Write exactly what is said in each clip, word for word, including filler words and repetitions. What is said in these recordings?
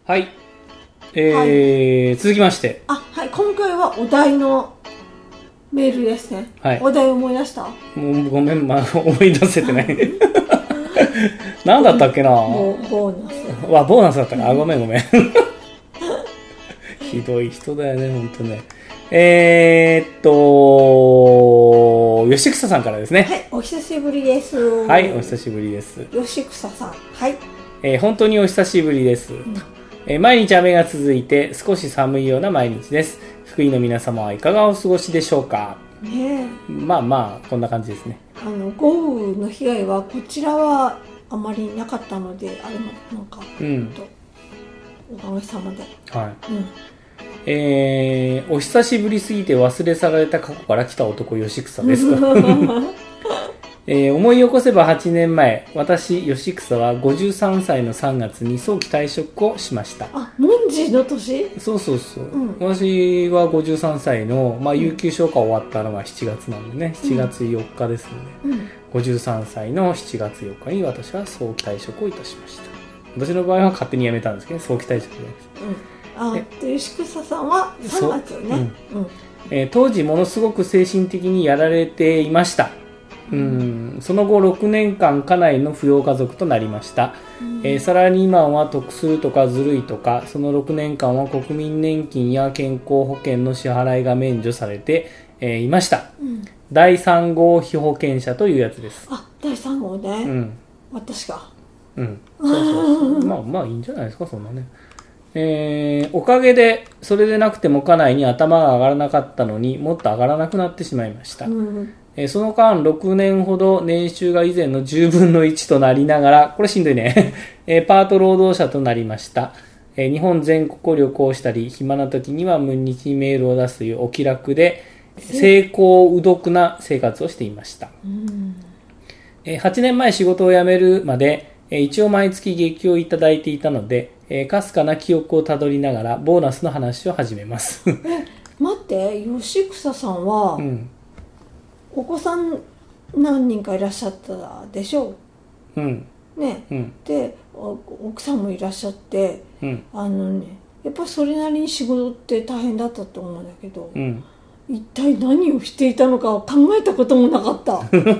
はい、えーはい、続きまして、 あ、はい、今回はお題のメールですね。はい、お題思い出した？ もうごめん、まあ、思い出せてない。何だったっけな。 ボーナス。 わ、ボーナスだったか。あ、ごめんごめん。ひどい人だよね、本当ね。えー、っと、吉草さんからですね。 はい、お久しぶりです。 はい、お久しぶりです。 吉草さん、はい。 えー、本当にお久しぶりです、うん。えー、毎日雨が続いて少し寒いような毎日です。福井の皆様はいかがお過ごしでしょうか。 ねえ。 まあまあこんな感じですね。 あの豪雨の被害はこちらはあまりなかったので、あれもなんか、うん、とおかげさまで。はい。うん。 えー、お久しぶりすぎて忘れ去られた過去から来た男吉草です。えー、思い起こせばはちねんまえ、私吉草はごじゅうさんさいのさんがつに早期退職をしました。 あ、文字の年？ そうそうそう、うん、私はごじゅうさんさいの、まあ、有給消化終わったのがしちがつなんでね、しちがつよっかですので、うん、ごじゅうさんさいのしちがつよっかに私は早期退職をいたしました。私の場合は勝手に辞めたんですけど、早期退職じゃないです。 うん、あ、で吉草さんはさんがつよね。うんうんえー、当時ものすごく精神的にやられていました。うん、その後ろくねんかん家内の扶養家族となりました、うんえー、サラリーマンは得するとかずるいとか、そのろくねんかんは国民年金や健康保険の支払いが免除されて、えー、いました、うん、だいさん号被保険者というやつです。 あ、だいさん号ね、うん、私がうんそうそうそうまあまあいいんじゃないですか、そんなね。えー、おかげでそれでなくても家内に頭が上がらなかったのにもっと上がらなくなってしまいました、うんその間ろくねんほど年収が以前のじゅうぶんのいちとなりながら、これしんどいねパート労働者となりました。日本全国を旅行したり、暇な時には無日にメールを出すというお気楽で成功うどくな生活をしていました。はちねんまえ仕事を辞めるまで一応毎月月給をいただいていたので、かすかな記憶をたどりながらボーナスの話を始めますえ、待って、吉草さんは、うんお子さん何人かいらっしゃったでしょう、うんねうん、で奥さんもいらっしゃって、うん、あのねやっぱそれなりに仕事って大変だったと思うんだけど、うん、一体何をしていたのかを考えたこともなかった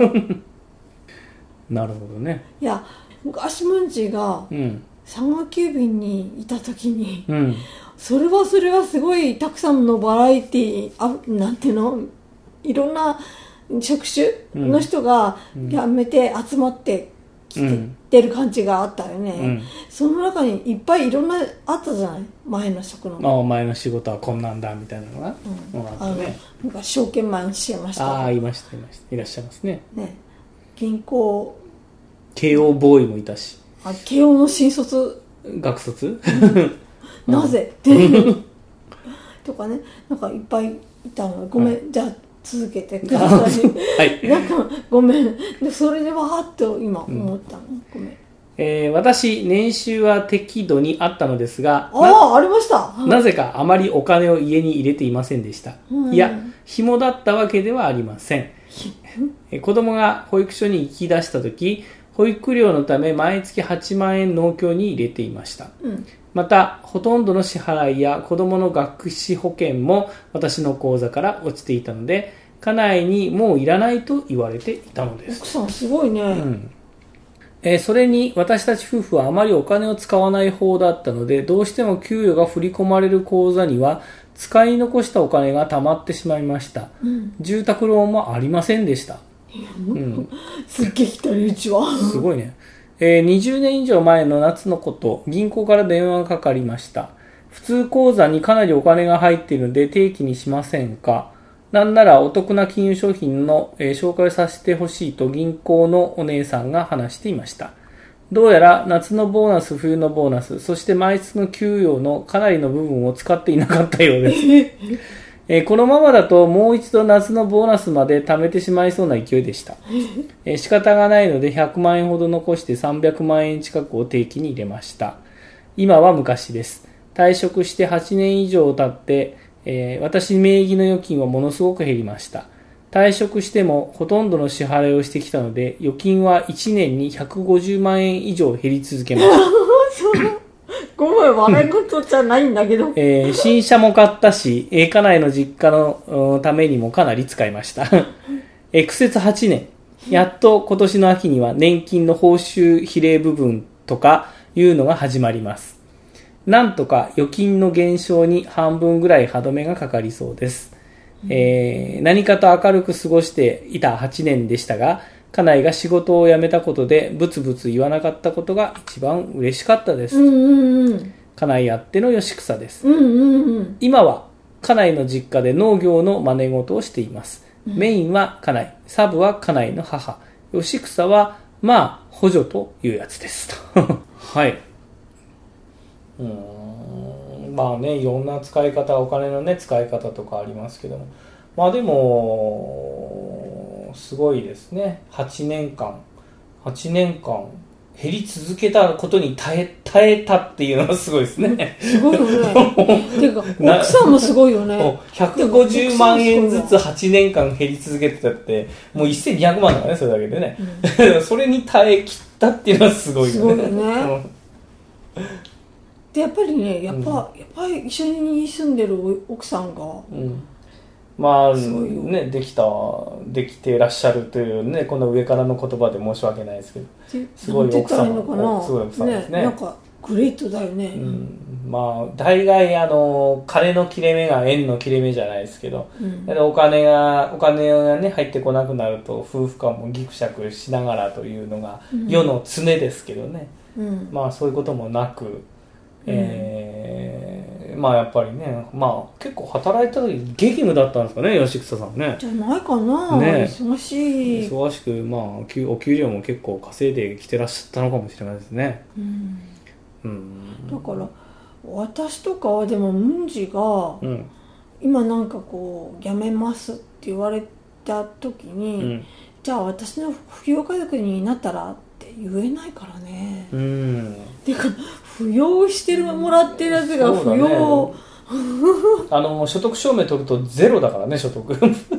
なるほどね。 いや昔ムンジが佐川急便にいた時に、うん、それはそれはすごいたくさんのバラエティーあなんていうのいろんな職種の人が辞めて集まってきてる感じがあったよね、うんうん、その中にいっぱいいろんなあったじゃない、前の職のあ前の仕事はこんなんだみたいなのが、うん、 あの昔証券マンしてました。 ああいましたいましたいらっしゃいますね。ね銀行慶応ボーイもいたし、 あ慶応の新卒学卒なぜってとかね、なんかいっぱいいたの。ごめん、はい、じゃあ続けてください。はい、なんかごめんでそれでわーっと今思ったの、うん、ごめん。 えー、私年収は適度にあったのですが、 ああありました。 なぜかあまりお金を家に入れていませんでした、うん、いや紐だったわけではありません子供が保育所に行き出した時、保育料のため毎月はちまんえん農協に入れていました、うん、またほとんどの支払いや子供の学資保険も私の口座から落ちていたので、家内にもういらないと言われていたのです。 奥さんすごいね、 うんえー、それに私たち夫婦はあまりお金を使わない方だったので、どうしても給与が振り込まれる口座には使い残したお金が貯まってしまいました、うん、住宅ローンもありませんでした、 うん、すっげえ来たねうちはすごいね、えー、にじゅうねん以上前の夏のこと、銀行から電話がかかりました。普通口座にかなりお金が入っているので定期にしませんか、なんならお得な金融商品の、えー、紹介させてほしいと銀行のお姉さんが話していました。どうやら夏のボーナス、冬のボーナス、そして毎月の給与のかなりの部分を使っていなかったようです、えー、このままだともう一度夏のボーナスまで貯めてしまいそうな勢いでした、えー、仕方がないのでひゃくまんえんほど残してさんびゃくまんえん近くを定期に入れました。今は昔です。退職してはちねん以上経って、えー、私名義の預金はものすごく減りました。退職してもほとんどの支払いをしてきたので、預金はいちねんにひゃくごじゅうまんえん以上減り続けました。 ごめん、 笑い事じゃないんだけど、 えー、新車も買ったし、えー、家内の実家のためにもかなり使いました。えー、苦節はちねん、やっと今年の秋には年金の報酬比例部分とかいうのが始まります。なんとか預金の減少に半分ぐらい歯止めがかかりそうです。えー、何かと明るく過ごしていたはちねんでしたが、家内が仕事を辞めたことでブツブツ言わなかったことが一番嬉しかったです。 うんうんうん、 家内あっての吉草です。 うんうんうん、 今は家内の実家で農業の真似事をしています。うん、メインは家内、サブは家内の母、吉草はまあ補助というやつですはい。うーん、まあね、いろんな使い方、お金のね使い方とかありますけども、まあでもすごいですね。はちねんかんはちねんかん減り続けたことに耐え耐えたっていうのはすごいですね。 すごいよね。ていうか奥さんもすごいよね。 ひゃくごじゅうまんえんずつはちねんかん減り続けてたってもうせんにひゃくまんだからね、それだけでね、うん、それに耐え切ったっていうのはすごいよね。すごいよね。 でやっぱりね、やっぱ、うん、やっぱり一緒に住んでる奥さんが、うん、 まあね、できたできてらっしゃるというね、この上からの言葉で申し訳ないですけど、すごい奥さん、すごい奥さんですね。 ね、なんかグレートだよね。 うん、まあ大概あの金の切れ目が縁の切れ目じゃないですけど、うん、お金がお金がね入ってこなくなると夫婦間もギクシャクしながらというのが世の常ですけどね。うん、まあそういうこともなく。えー、まあやっぱりね、まあ結構働いた時激務だったんですかね、吉草さんね。 じゃないかな、ね、忙しい忙しく、まあお給料も結構稼いできてらっしゃったのかもしれないですね。うんうん、だから私とかはでもムンジが、うん、今なんかこう辞めますって言われた時に、うん、じゃあ私の扶養家族になったらって言えないからね。うん。てか扶養してるもらってるやつが扶養、ね、 あの所得証明取るとゼロだからね、所得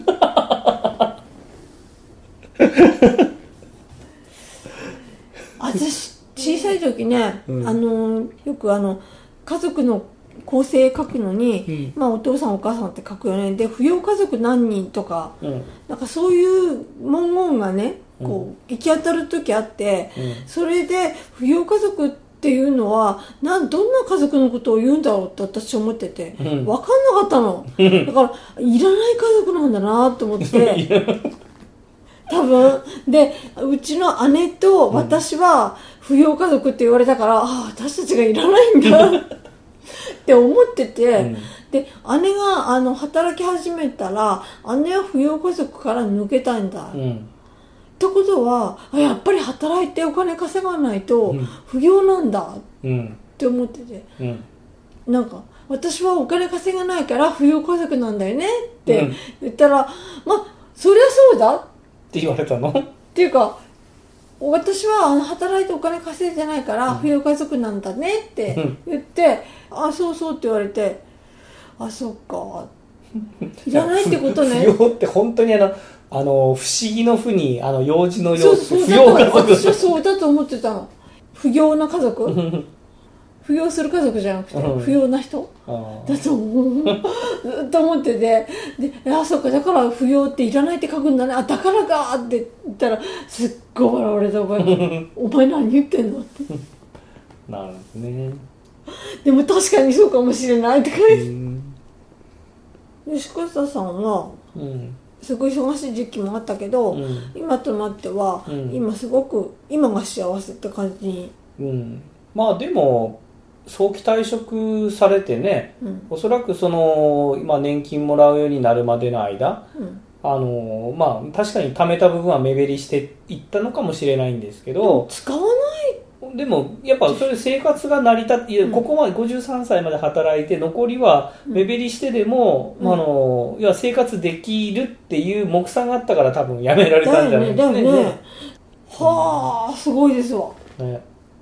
私小さい時ね、うん、あのよくあの家族の構成書くのに、うん、まあ、お父さんお母さんって書くよね。で扶養家族何人とか、うん、なんかそういう文言がねこう行き当たる時あって、うん、それで扶養家族っていうのはなんどんな家族のことを言うんだろうって私思ってて、うん、分かんなかったの。だからいらない家族なんだなと思って多分でうちの姉と私は扶養家族って言われたから、うん、ああ私たちがいらないんだって思ってて、うん、で姉があの働き始めたら姉は扶養家族から抜けたんだ、うん、ってことはやっぱり働いてお金稼がないと扶養なんだって思ってて、うん、なんか私はお金稼がないから扶養家族なんだよねって言ったら、うん、まあそりゃそうだって言われたのっていうか私は働いてお金稼いでないから扶養家族なんだねって言って、うん、あそうそうって言われて、あそっかいらないってことね。 扶養って本当にあのあの不思議の不にあの幼児の幼児扶養家族、私はそうだと思ってたの。扶養な家族扶養する家族じゃなくて、うん、扶養な人だと思うずっと思ってて、であそっかだから扶養っていらないって書くんだね、あだからかって言ったらすっごい笑われた。お前お前何言ってんのってなるほどね。 でも確かにそうかもしれないって書いて、吉川さんは、うん、すごい忙しい時期もあったけど、うん、今となっては、うん、今すごく今が幸せって感じに、 うん、まあでも早期退職されてね、うん、おそらくその今年金もらうようになるまでの間、うん、あのまあ確かに貯めた部分は目減りしていったのかもしれないんですけど、 使わないでもやっぱそれ生活が成り立って、うん、ここまでごじゅうさんさいまで働いて残りは目減りしてでも、うん、あのいや生活できるっていう目算があったから多分やめられたんじゃないですかね。だよね、だよね。 はあ、すごいですわ。ね、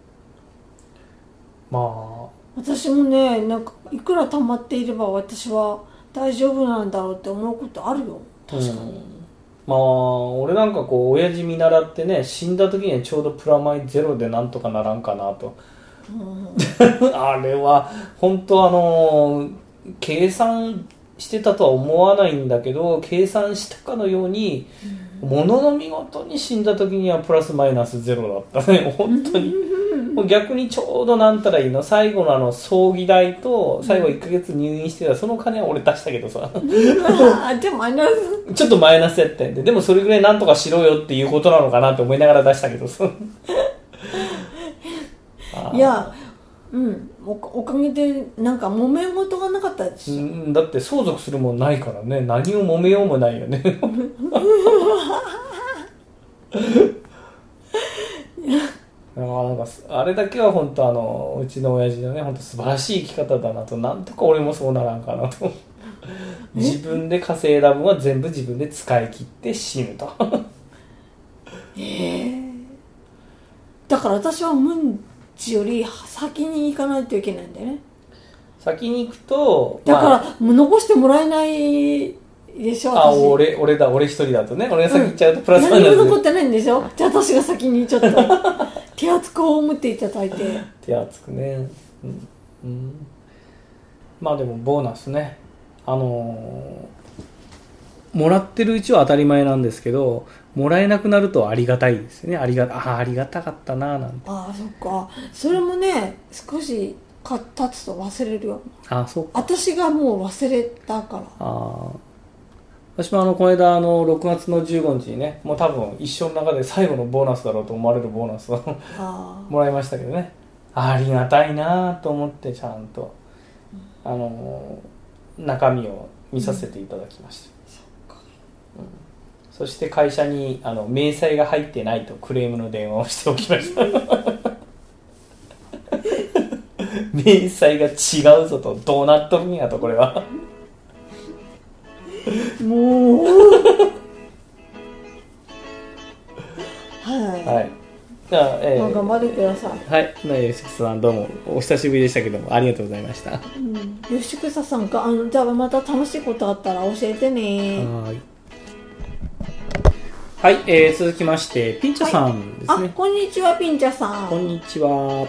まあ私もね、なんかいくら溜まっていれば私は大丈夫なんだろうって思うことあるよ。確かに、うん、 まあ俺なんかこう親父見習ってね、死んだ時にはちょうどプラマイゼロでなんとかならんかなとうん、 あれは本当あの計算してたとは思わないんだけど、計算したかのように、うん、ものの見事に死んだ時にはプラスマイナスゼロだったね本当にもう逆にちょうどなんたらいいの、最後のあの葬儀代と最後いっかげつ入院してたその金は俺出したけどさ、うん、 あじゃあマイナスちょっとマイナスやったんで、でもそれぐらいなんとかしろよっていうことなのかなって思いながら出したけどさいやうん、お, おかげでなんか揉め事がなかったでしょ、うん、 だって相続するもんないからね、何を揉めようもないよねなんかあれだけは本当あのうちの親父のね本当素晴らしい生き方だなと、なんとか俺もそうならんかなと自分で稼いだ分は全部自分で使い切って死ぬとへえだから私はムンより先に行かないといけないんだよね。 先に行くとだから、まあ、もう残してもらえないでしょ。 あ俺俺だ俺一人だとね、俺が先行っちゃうとプラスマイナス、 うん、何も残ってないんでしょ。じゃあ私が先にちょっと手厚く葬っていただいて手厚くね、うんうん、まあでもボーナスね、あのー、もらってるうちは当たり前なんですけど、もらえなくなるとありがたいですね。ありがあありがたかったななんて。 ああそっか。それもね少し経つと忘れるよ。 あそうか。 私がもう忘れたから。 あ私もあのこの間あのろくがつのじゅうごにちにね、もう多分一生の中で最後のボーナスだろうと思われるボーナスをもらいましたけどね。ありがたいなと思ってちゃんと、うん、あの中身を見させていただきました。うんそして会社にあの明細が入ってないとクレームの電話をしておきました明細が違うぞと、どうなっとるんやと、これはもうはい、はい、 じゃあ、えー、 頑張ってください。 はい、吉草さんどうもお久しぶりでしたけどもありがとうございました、 うん、吉草さんかあのじゃあまた楽しいことあったら教えてね。 はいはい、えー、続きましてピンチャさんですね、はい、 あこんにちはピンチャさん。 こんにちは。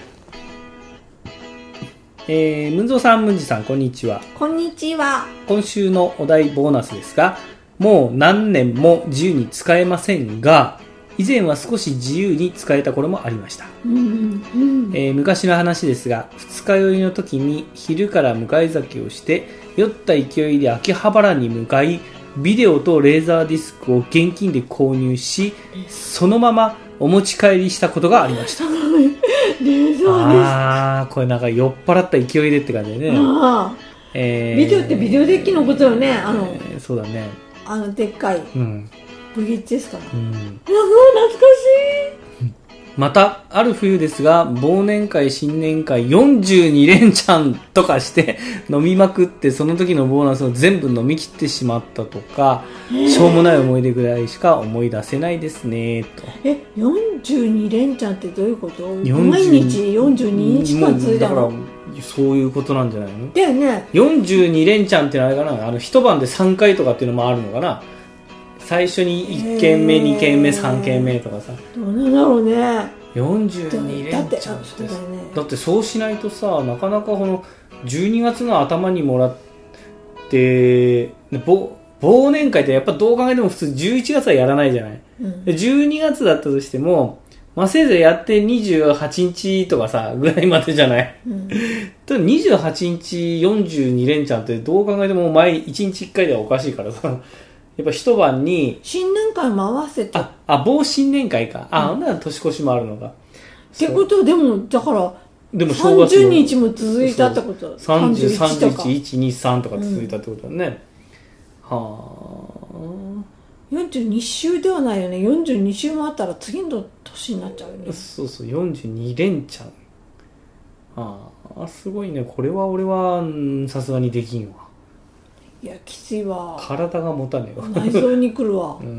えー、ムンゾーさんムンジさんこんにちは。 こんにちは。 今週のお題ボーナスですが、もう何年も自由に使えませんが、以前は少し自由に使えた頃もありました、 うんうんえー、昔の話ですが、二日酔いの時に昼から向かい酒をして酔った勢いで秋葉原に向かい、ビデオとレーザーディスクを現金で購入し、そのままお持ち帰りしたことがありました。 レーザーディスク。 ああ、これなんか酔っ払った勢いでって感じでね。あ、 えー、ビデオってビデオデッキのことよね。あの、 えー、そうだね。 あのでっかい。 うん。 ブギッチですから。 うん。 懐かしい。 またある冬ですが、忘年会新年会よんじゅうに連チャンとかして飲みまくって、その時のボーナスを全部飲み切ってしまったとか、しょうもない思い出ぐらいしか思い出せないですねと。 えよんじゅうに連チャンってどういうこと？毎日よんじゅうににちかん続いたの？だからそういうことなんじゃないの？ だよね。 よんじゅうに連チャンってのはあれかな、あの一晩でさんかいとかっていうのもあるのかな。最初にいっけんめにけんめさんけんめとかさ、 どうなんだろうね。 よんじゅうに連チャンって、だって、ね、だってそうしないとさ、なかなかこのじゅうにがつの頭にもらって忘年会ってやっぱどう考えても普通じゅういちがつはやらないじゃない、うん、でじゅうにがつだったとしても、まあ、せいぜいやってにじゅうはちにちとかさぐらいまでじゃない、うん、にじゅうはちにちよんじゅうに連チャンってどう考えても毎いちにちいっかいではおかしいからさ、やっぱ一晩に新年会も合わせて、 ああ某新年会か、あ、うん、あんなら年越しもあるのかってことでもだからでもさんじゅうにちも続いたってこと。 さんじゅう、さんじゅういち、いち、に、さんとか続いたってことだね、うん、はあ。 よんじゅうに週ではないよね。よんじゅうに週もあったら次の年になっちゃうよね。 そうそう、よんじゅうに連チャン。ああ、すごいね。これは俺はさすがにできんわ。 いやきついわ。 体が持たねえわ。 内臓に来るわ。 うん、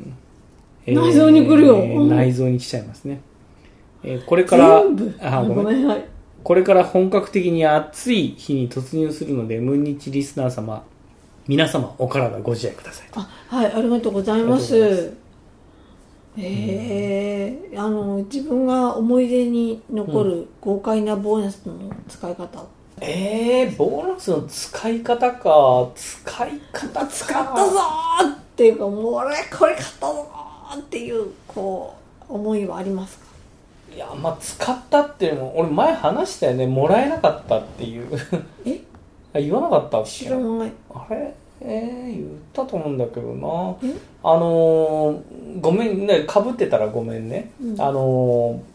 えー、内臓に来るよ、 うん、内臓に来ちゃいますね。えー、これからあごめんごめん、はい、これから本格的に暑い日に突入するので、ムンニチリスナー様皆様お体ご自愛ください。 あ、はい、ありがとうございます。 へえ、あの自分が思い出に残る豪快なボーナスの使い方、うん、 えー、ボーナスの使い方か。使い方か。 使ったぞーっていうか、もう俺これ買ったぞーっていうこう思いはありますか？ いや、まあ使ったっていうのも俺前話したよね。もらえなかったっていうえ言わなかったっけ？ 知らない。 あれえー、言ったと思うんだけどな。あのー、ごめんね、かぶってたらごめんね、うん、あのー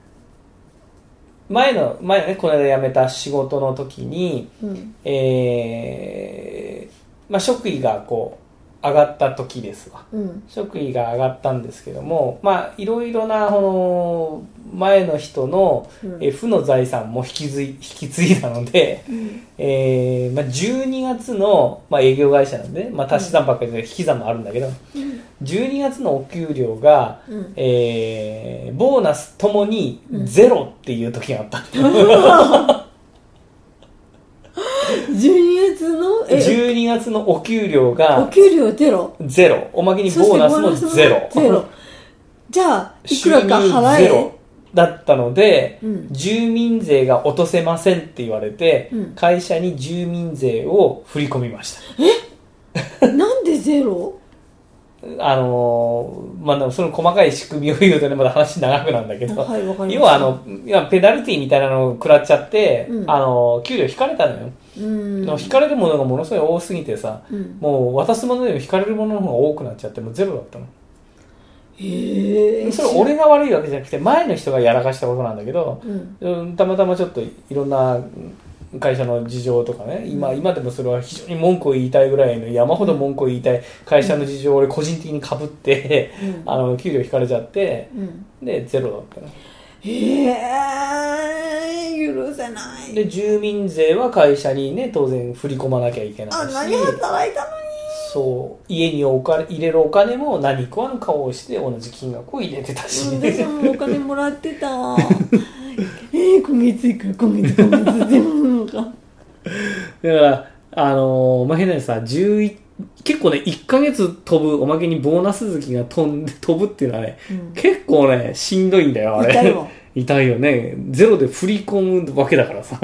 前の前ねこの間辞めた仕事の時に、うん、えーまあ、職位がこう上がった時ですわ、うん、職位が上がったんですけども、まあいろいろなこの前の人の、うん、え負の財産も引き継い、引き継いだので、うんえーまあ、じゅうにがつの、まあ、営業会社なんで、まあ、足し算ばっかりで引き算もあるんだけど、うんじゅうにがつのお給料が、うんえー、ボーナスともにゼロっていう時があったんだ、 うん、じゅうにがつのえじゅうにがつのお給料がお給料ゼロゼロおまけにボーナスもゼロゼロじゃあいくらか払えゼロだったので、うん、住民税が落とせませんって言われて、うん、会社に住民税を振り込みました。 えなんでゼロあのまあ、その細かい仕組みを言うとねまだ話長くなんだけど、 はい、わかりました。 要はあのペナルティみたいなのを食らっちゃって、うん、あの給料引かれたのよ。うん引かれるものがものすごい多すぎてさ、うん、もう渡すものでも引かれるものの方が多くなっちゃってもうゼロだったの。 へえ。 それ俺が悪いわけじゃなくて前の人がやらかしたことなんだけど、うん、たまたまちょっといろんな会社の事情とかね 今, 今でもそれは非常に文句を言いたいぐらいの山ほど文句を言いたい会社の事情を俺個人的に被って、うん、あの給料引かれちゃって、うん、でゼロだったの。 へえ許せない。 で住民税は会社にね当然振り込まなきゃいけないし、 あ何働いたのにそう家にお金入れるお金も何食わぬ顔をして同じ金額を入れてたし、 うん、でもお金もらってたえー、今月いくら今月今月全部かだからあのー、まあ、変なさじゅういち結構ねいっかげつ飛ぶおまけにボーナス月が飛んで飛ぶっていうのはね、うん、結構ねしんどいんだよあれ。 痛いわ痛いよね。ゼロで振り込むわけだからさ、うん、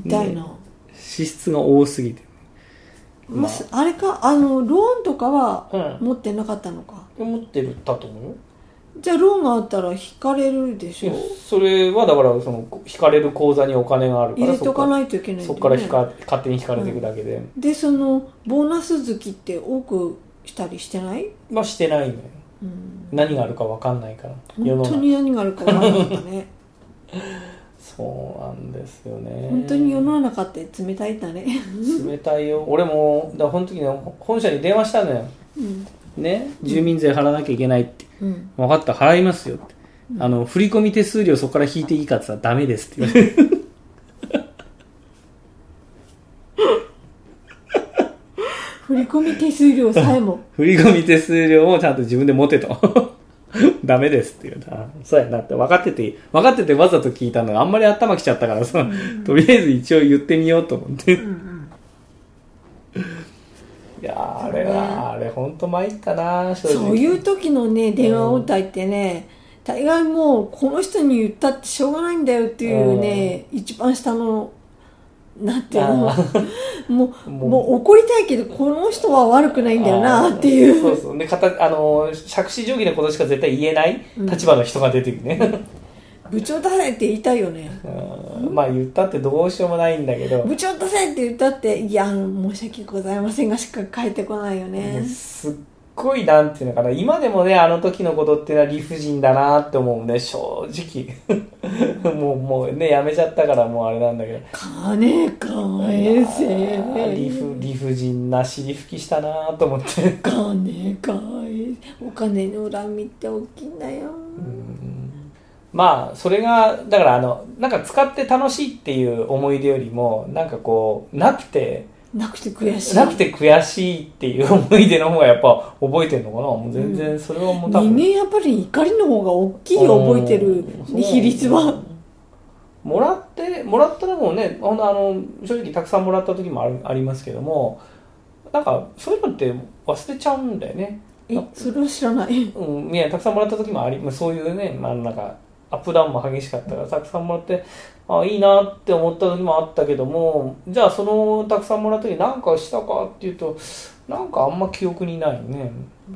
痛いな、ね、 支出が多すぎて、 まあ、あれかあのローンとかは持ってなかったのか、 うん、持ってるだと思うよ。 じゃあローンがあったら引かれるでしょ。 それはだからその引かれる口座にお金があるから入れとかないといけないんだよね。 そこから引か勝手に引かれていくだけで、 うん、でそのボーナス月って多くしたりしてない？ まあしてないのよ、うん、何があるか分かんないから。 本当に何があるか分かんなかったねそうなんですよね。 本当に世の中って冷たいんだね冷たいよ。俺もだから本当に本社に電話したのよ、うんね、住民税払わなきゃいけないって、うん、分かった払いますよって、うん、あの振込手数料そこから引いていいかって言ったらダメですって言われる振込手数料さえも振込手数料もちゃんと自分で持てとダメですって言うな。そうやなって分かってて分かっててわざと聞いたのがあんまり頭きちゃったからさ、うん、とりあえず一応言ってみようと思って、うんうんいやあれは、ね、あれ本当参ったな。 そういう時のね電話応対ってね、うん、大概もうこの人に言ったってしょうがないんだよっていうね、うん、一番下のなんていうのもう、もう、もう怒りたいけどこの人は悪くないんだよなっていう。 そうそうでかたあの杓子定規のことしか絶対言えない立場の人が出てくるね、うん部長出せって言いたいよね。 うんまあ言ったってどうしようもないんだけど部長出せって言ったっていや申し訳ございませんがしか返ってこないよね。 すっごいなんていうのかな今でもねあの時のことっていうのは理不尽だなって思うね正直もうもうねやめちゃったからもうあれなんだけど金返せ理不理不尽な尻拭きしたなと思って金返せお金の恨みって大きいんだよ。 うんまあそれがだからあのなんか使って楽しいっていう思い出よりもなんかこうなくてなくて悔しいなくて悔しいっていう思い出の方がやっぱ覚えてるのかな。もう全然それはもう多分、 人間やっぱり怒りの方が大きい覚えてる比率はもらってもらったのもねあの正直たくさんもらった時もあるありますけどもなんかそういうのって忘れちゃうんだよね。 えそれは知らない、 うん、いやたくさんもらった時もありそういうね、まあ、なんかアップダウンも激しかったからたくさんもらってあいいなって思った時もあったけども、じゃあそのたくさんもらった時何かしたかっていうとなんかあんま記憶にないね、うん、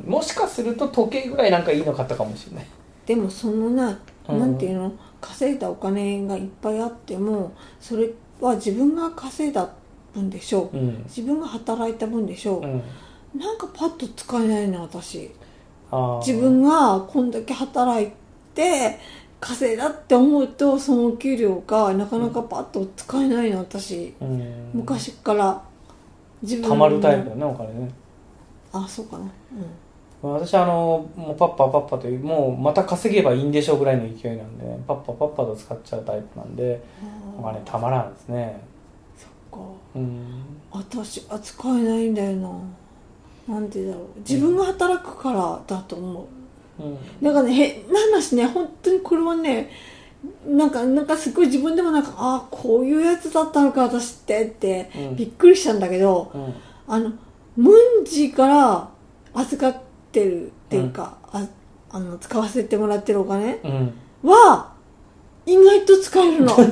もしかすると時計ぐらいなんかいいの買ったかもしれない。 でもそのな、うん、なんていうの稼いだお金がいっぱいあってもそれは自分が稼いだ分でしょう、うん、自分が働いた分でしょう、うん、なんかパッと使えないの私。あ自分がこんだけ働いて稼いだって思うとそのお給料がなかなかパッと使えないの私、うん、昔から自分たまるタイプだねお金ね。 あそうかな、 うん、私あのもうパッパパッパというもうまた稼げばいいんでしょうぐらいの勢いなんで、ね、パッパパッパと使っちゃうタイプなんでお金たまらんですね。 そっか、 うん、 私は使えないんだよな。なんてだろう自分が働くからだと思う、うん、だからね変な話ね本当にこれはねなんかなんかすごい自分でもなんかああこういうやつだったのか私ってってびっくりしたんだけど、うん、あのムンジから預かってるっていうか、うん、ああの使わせてもらってるお金、うん、は意外と使えるの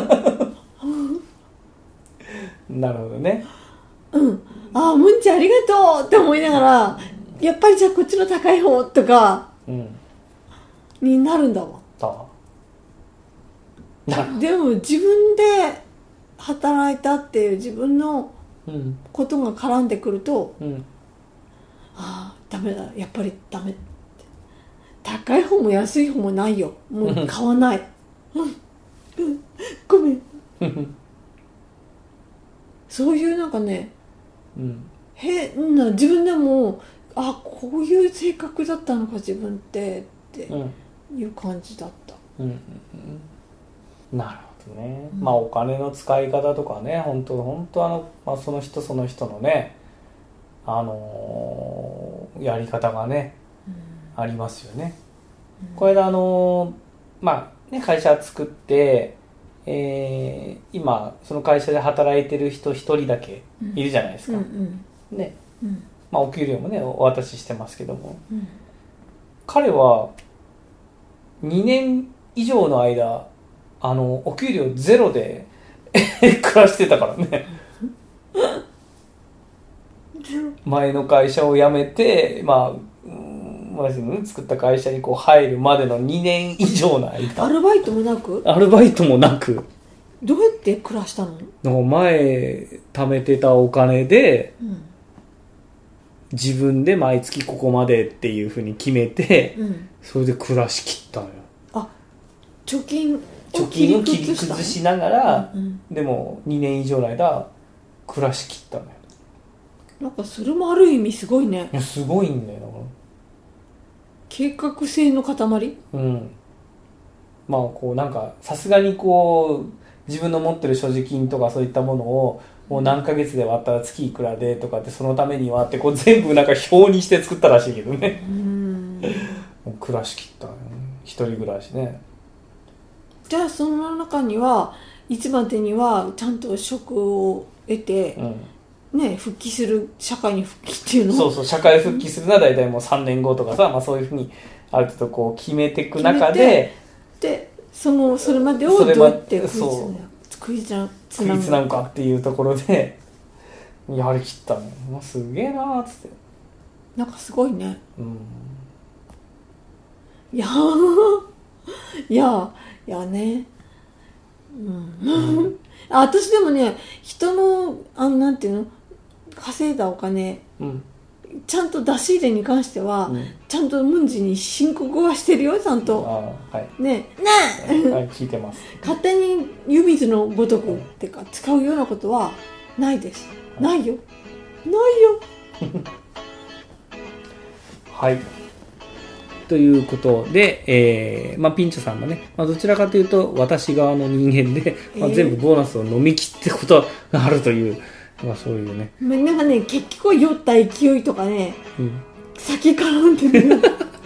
なるほどね。 うんああムンジありがとうって思いながらやっぱりじゃあこっちの高い方とかになるんだもん、うん、でも自分で働いたっていう自分のことが絡んでくると、うん、ああダメだやっぱりダメ高い方も安い方もないよもう買わないごめんそういうなんかねうん、変な自分でもあこういう性格だったのか自分ってっていう感じだった、うんうんうん、なるほどね、うん、まあお金の使い方とかね本当本当あの、まあ、その人その人のねあのー、やり方がね、うん、ありますよね、うん、これであのー、まあね会社作ってえー、今その会社で働いてる人一人だけいるじゃないですか、うんうんねうんまあ、お給料もねお渡ししてますけども、うん、彼はにねん以上の間あのお給料ゼロで暮らしてたからね前の会社を辞めてまあ作った会社にこう入るまでのにねん以上の間アルバイトもなくアルバイトもなくどうやって暮らしたの？ なんか前貯めてたお金で、うん、自分で毎月ここまでっていうふうに決めて、うん、それで暮らしきったのよ。 あ貯金貯金を切り崩しながら、うんうん、でもにねん以上の間暮らしきったのよ。 なんかそれもある意味すごいね。 いやすごいんだよだから計画性の塊？ うん。まあこうなんかさすがにこう自分の持ってる所持金とかそういったものをもう何ヶ月で割ったら月いくらでとかってそのためにはってこう全部なんか表にして作ったらしいけどね。うん。もう暮らしきったね。一人暮らしね。 じゃあその中にはいつまでにはちゃんと職を得て。うんね、復帰する社会に復帰っていうのそうそう社会復帰するのは大体もうさんねんごとかさ、まあ、そういうふうにある程度こう決めていく中でで そ, のそれまでをどうやって食いつなぐかっていうところでやりきったの、まあ、すげえなーっつってなんかすごいね、うん、いやいやいやねうん、うん、あ私でもね人のあのなんていうの稼いだお金、うん、ちゃんと出し入れに関しては、うん、ちゃんと文字に申告はしてるよちゃんと、 あ、はい、 ねねはい聞いてます勝手に湯水のごとくってか使うようなことはないです、はい、ないよないよはいということで、えーまあ、ピンチョさんもね、まあ、どちらかというと私側の人間で、まあ、全部ボーナスを飲み切ってことがあるという、まあ、そういうねなんかね結局酔った勢いとかね、うん、先絡んでる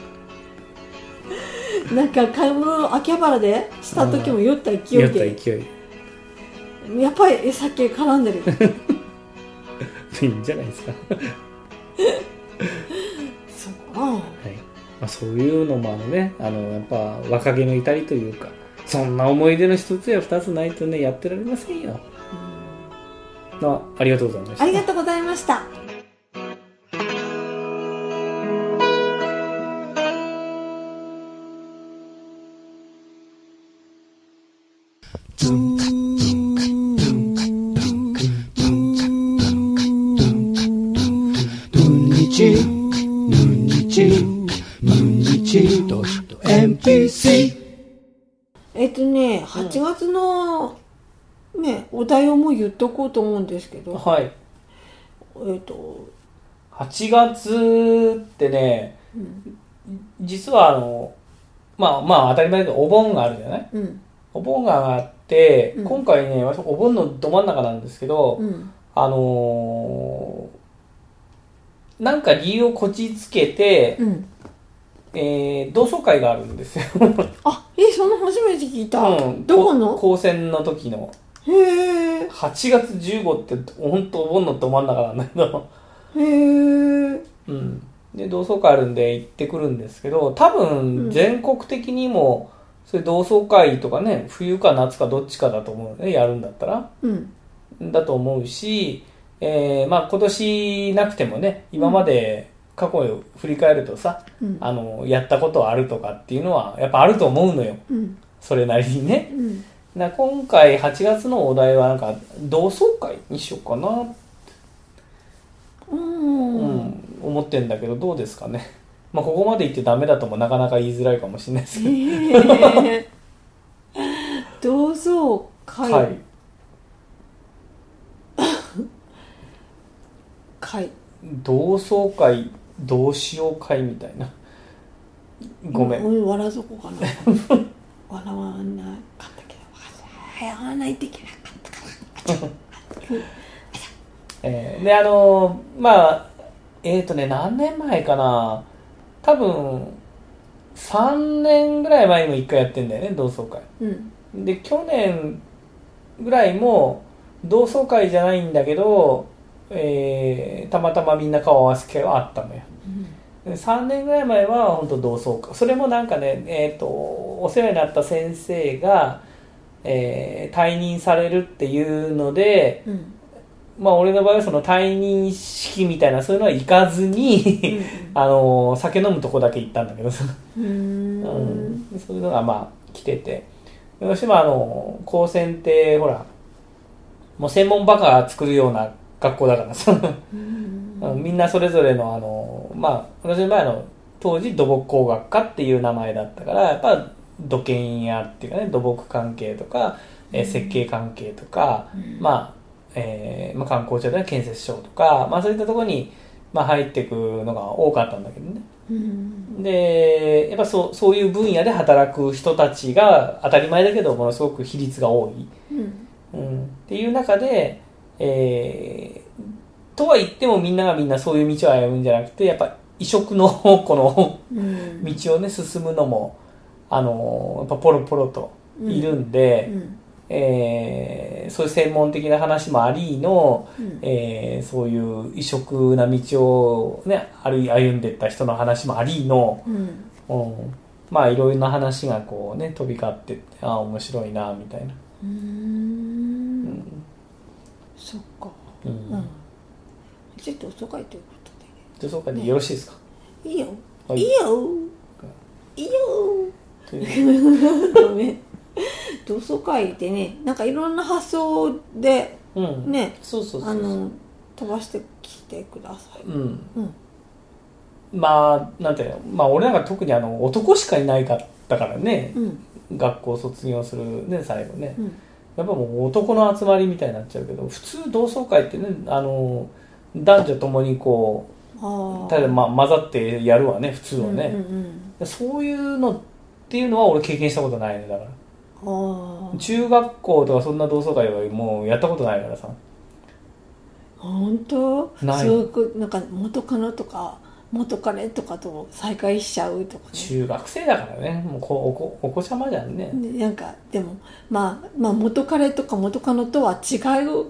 なんか買い物を秋葉原でした時も酔った勢いで酔った勢いやっぱり酒絡んでるいいんじゃないですかそうかな、はい、 まあ、そういうのもあのね、あのやっぱ若気の至りというか、そんな思い出の一つや二つないとねやってられませんよ。うん、あ、ありがとうございました。 ありがとうございました。えっとね、はちがつの、ね、お題をもう言っとこうと思うんですけど、 はい。 えっとはちがつってね、うん、実はあのまあまあ当たり前だけどお盆があるじゃない、うん、お盆があって、うん、今回ねお盆のど真ん中なんですけど、うん、あのー、なんか理由をこじつけて、うん、えー、同窓会があるんですよあ、え、その初めて聞いた、うん、どこの高専の時の。 へえ。 はちがつじゅうごって本当お盆のど真ん中なんだけどへえ。 うん。で同窓会あるんで行ってくるんですけど、多分全国的にもそういう同窓会とかね、冬か夏かどっちかだと思うね、やるんだったら、うん、だと思うし、えー、まあ今年なくてもね、今まで過去を振り返るとさ、うん、あのやったことあるとかっていうのはやっぱあると思うのよ、うん、それなりにね、うん、だ今回はちがつのお題はなんか同窓会にしようかなって、うん、思ってんだけど、どうですかね。まあここまで言ってダメだともなかなか言いづらいかもしれないですけど、えー、同窓会、はい、会同窓会どうしよう会みたいな。ごめん、 うん、笑うとこかな笑わなかったけど笑わないといけなかったかなえー、であのー、まあえっとね何年前かな、多分さんねんぐらい前にもいっかいやってんだよね、同窓会、うん、で去年ぐらいも同窓会じゃないんだけど、えー、たまたまみんな顔合わせ機会はあったのよ、うん、でさんねんぐらい前は本当同窓会、それもなんかね、えーと、お世話になった先生が、えー、退任されるっていうので、うん、まあ俺の場合はその退任式みたいなそういうのは行かずに、うん、あの酒飲むとこだけ行ったんだけどうーん、うん、そういうのがまあ来てて、どうしてもあの高専ってほらもう専門バカが作るような学校だからさみんなそれぞれのあのまあ私の場合の当時土木工学科っていう名前だったから、やっぱ土建屋っていうかね、土木関係とか、えー、設計関係とか、うん、まあえーまあ、観光庁では建設省とか、まあ、そういったところに、まあ、入っていくのが多かったんだけどね、うん、でやっぱそう、そういう分野で働く人たちが当たり前だけどものすごく比率が多い、うんうん、っていう中で、えー、とは言ってもみんながみんなそういう道を歩むんじゃなくて、やっぱ異色のこの道をね進むのもあのやっぱポロポロといるんで、うんうんえー、そういう専門的な話もありの、うんえー、そういう異色な道を、ね、歩んでいった人の話もありの、うんうん、まあいろいろな話がこうね飛び交ってって、ああ面白いなみたいな。うーん、うん、 そっか、うんうん、ちょっと遅かいということで同窓会でよろしいですか、 ね、いいよ、はい、いいよいいよごめん同窓会でね、なんかいろんな発想でね、うん、そうそうそうそう、あの飛ばしてきてください。うん。うん、 まあなんていうの、まあ俺なんか特にあの男しかいないかったからね、うん、学校卒業するね最後ね、うん、やっぱもう男の集まりみたいになっちゃうけど、普通同窓会ってね、あの男女ともにこう、ただまあ混ざってやるわね普通はね、うんうんうん、そういうのっていうのは俺経験したことないね、だから。中学校とかそんな同窓会はもうやったことないからさ。 本当？ない。そうなんか元カノとか元彼とかと再会しちゃうとかね。 中学生だからね、もうこおこお子ちゃまじゃんね。 なんかでも、まあ、まあ元彼とか元カノとは違う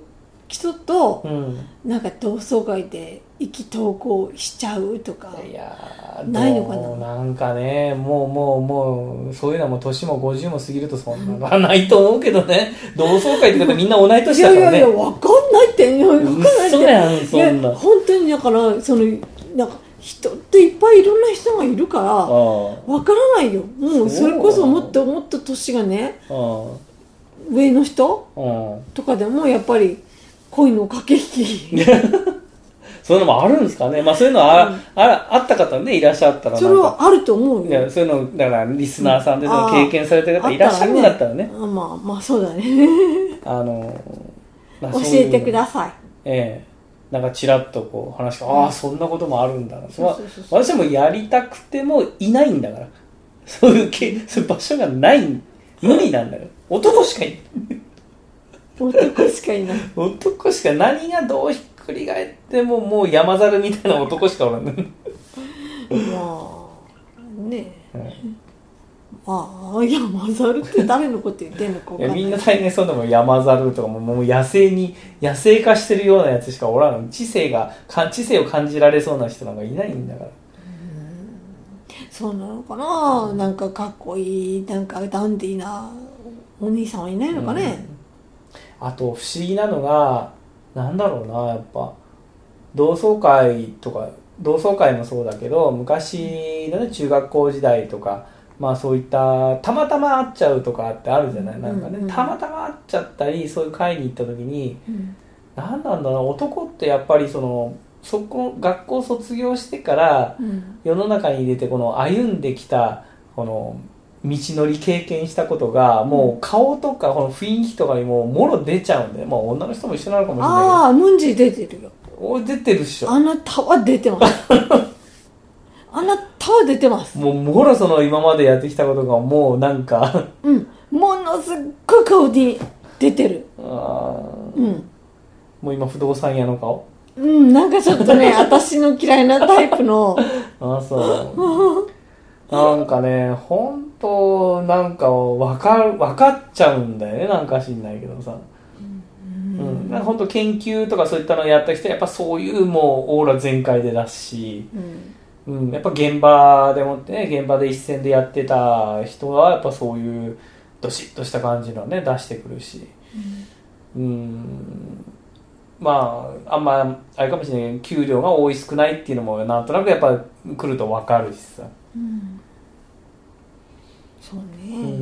人と、 うん、 なんか同窓会で意気投合しちゃうとかいやないのかな。 なんかね、もうもうもうそういうのはもう年もごじゅうも過ぎるとそんなのはないと思うけどね。同窓会ってことはみんな同い年だからね。 いやいやいや、わかんないって、わかんないって。 嘘やん、そんな。 いや本当にだからそのなんか人っていっぱいいろんな人がいるからわからないよ。もうそれこそもっともっと年がね上の人とかでもやっぱり恋の駆け引きそういうのもあるんですかね。まあそういうのは あ,、うん、あ, あった方ねいらっしゃったらそれはあると思うよ。 いやそういうのだからリスナーさんでの経験されてる方いらっしゃるんだったらね。 ああまあまあそうだねあの、まあ、 教えてください。 ええなんかちらっとこう話が、ああそんなこともあるんだな。そうそうそうそう私はもうやりたくてもいないんだから。そういうけそういう場所がない無理なんだよ。男しかいない男しかいない男しか何がどうひっくり返ってももう山猿みたいな男しかおらんねまあねえ、うんああ山猿って誰のこと言ってんのか分かんない。 いやみんな大変そうでも山猿とかももう野生に野生化してるようなやつしかおらんの。知性が知性を感じられそうな人なんかいないんだから。 うんそうなのかな。なんかかっこいいなんかダンディーなお兄さんはいないのかね、 うん、あと不思議なのがなんだろうなやっぱ同窓会とか同窓会もそうだけど昔のね中学校時代とかまあそういったたまたま会っちゃうとかってあるじゃない。なんかね、うんうん、たまたま会っちゃったりそういう会に行った時に、うん、何なんだろう男ってやっぱりそのそこ学校卒業してから世の中に出てこの歩んできたこの道のり経験したことがもう顔とかこの雰囲気とかにももろ出ちゃうんで、まあ女の人も一緒なのかもしれないけど。 ああムンジ出てるよ。 お出てるっしょ。 あなたは出てますあなたは出てます。 もうもろその今までやってきたことがもうなんかうんものすっごい顔に出てる。 あうんもう今不動産屋の顔。 うんなんかちょっとね私の嫌いなタイプのあそうなんかね本当なんか分かる分かっちゃうんだよね。なんか知んないけどさうん、なんか本当研究とかそういったのをやった人はやっぱそういうもうオーラ全開で出すし、うんうん、やっぱ現場でもってね現場で一線でやってた人はやっぱそういうドシッとした感じのね出してくるし、うん、うんまああんまあれかもしれないけど給料が多い少ないっていうのもなんとなくやっぱ来ると分かるしさ、 うん、そうね、 うん、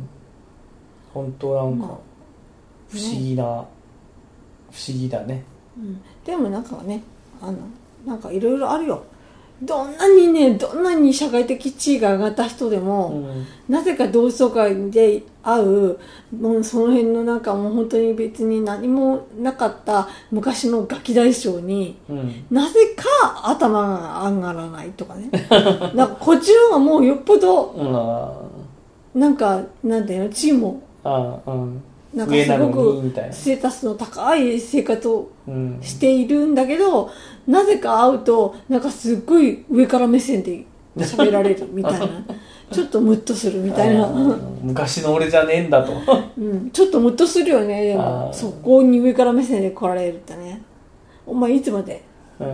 本当なんか不思議な、まあね不思議だね、 うん、でもなんかねあのなんかいろいろあるよ。どんなにねどんなに社会的地位が上がった人でも、うん、なぜか同窓会で会うもうその辺のなんかもう本当に別に何もなかった昔のガキ大将に、うん、なぜか頭が上がらないとかねなんかこっちの方がもうよっぽど、うん、なんかなんていうの地位もああ、うんなんかすごくステータスの高い生活をしているんだけど、うん、なぜか会うとなんかすっごい上から目線で喋られるみたいなちょっとムッとするみたいな昔の俺じゃねえんだと、 うん、ちょっとムッとするよね。でもそこに上から目線で来られるってねお前いつまで、うん、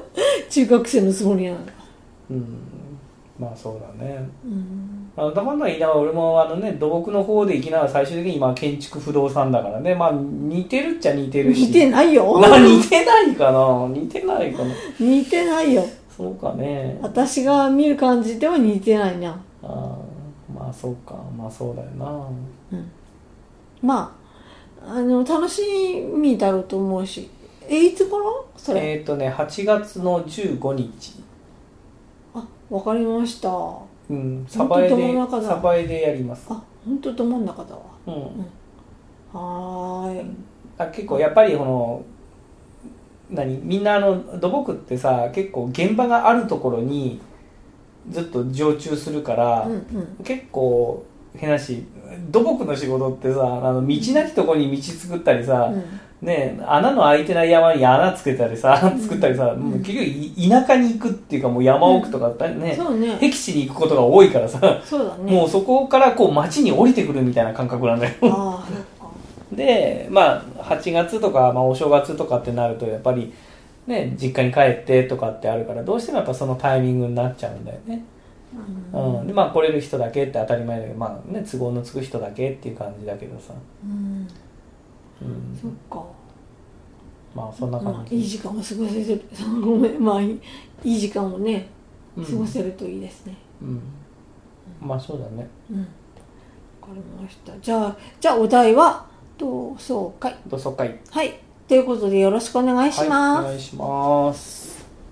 中学生のつもりなのか、 うん、まあそうだね、うんあのだから言いながら俺もあのね土木の方で行きながら最終的に今建築不動産だからねまあ似てるっちゃ似てるし似てないよな似てないかな似てないかな似てないよそうかね私が見る感じでは似てないなあまあそうかまあそうだよな、 うん、まああの楽しみだろうと思うしえいつからそれえっ、ー、とねはちがつのじゅうごにちあわかりましたうん、サバエでサバエでやります。 あ、本当ど真ん中だわ。 うん。うん、 はーい。 あ結構やっぱりこの何みんなあの土木ってさ結構現場があるところにずっと常駐するから、うんうん、結構変なし土木の仕事ってさあの道なきところに道作ったりさ。うんね、穴の開いてない山に穴つけたりさ、うん、作ったりさ、うん、もう結局田舎に行くっていうかもう山奥とかね、うん、ね僻地に行くことが多いからさそうだ、ね、 もうそこからこう町に降りてくるみたいな感覚なんだよあでまあはちがつとか、まあ、お正月とかってなるとやっぱりね実家に帰ってとかってあるからどうしてもやっぱそのタイミングになっちゃうんだよね。うん、うん、でまあ来れる人だけって当たり前だけど、まあね、都合のつく人だけっていう感じだけどさ、 うんうん、 そっか、 まあそんな感じ、 まあ、いい時間を過ごせるごめん、まあいい時間をね過ごせるといいですね。 うん、うん、まあそうだね。 うん、分かりました。じゃあじゃあお題は同窓会。 同窓会。 はい。ということでよろしくお願いします。 はい、お願いします。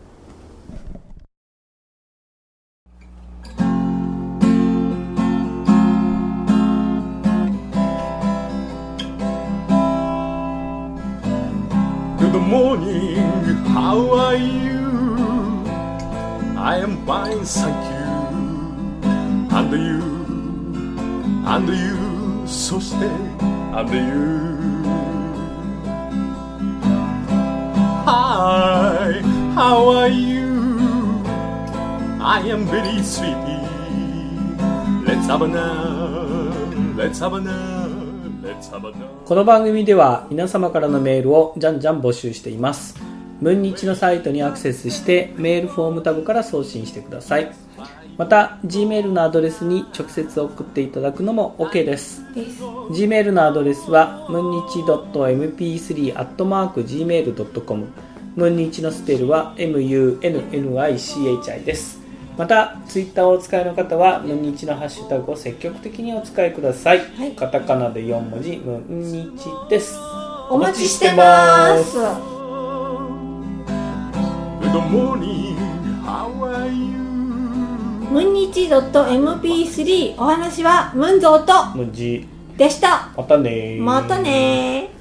Good morning, how are you? I am fine, thank you. And you, and you, そして and you. Hi, how are you? I am very sleepy. Let's have a nap, let's have a nap. この番組では皆様からのメールをじゃんじゃん募集しています。ムンニチのサイトにアクセスしてメールフォームタブから送信してください。また Gmail のアドレスに直接送っていただくのも OK です。Gmail のアドレスはムンニチ ドットエムピースリー アットマーク ジーメール ドットコム、 ムンニチのスペルは エムユーエヌエヌアイシーエイチアイ です。またツイッターをお使いの方はムンニチのハッシュタグを積極的にお使いください、はい、カタカナでよん文字ムンニチです。 お待ちしてます。 Good morning, how are you? ムンニチ ドットエムピースリー お話はムンゾーとムンジでした。 またねまたね。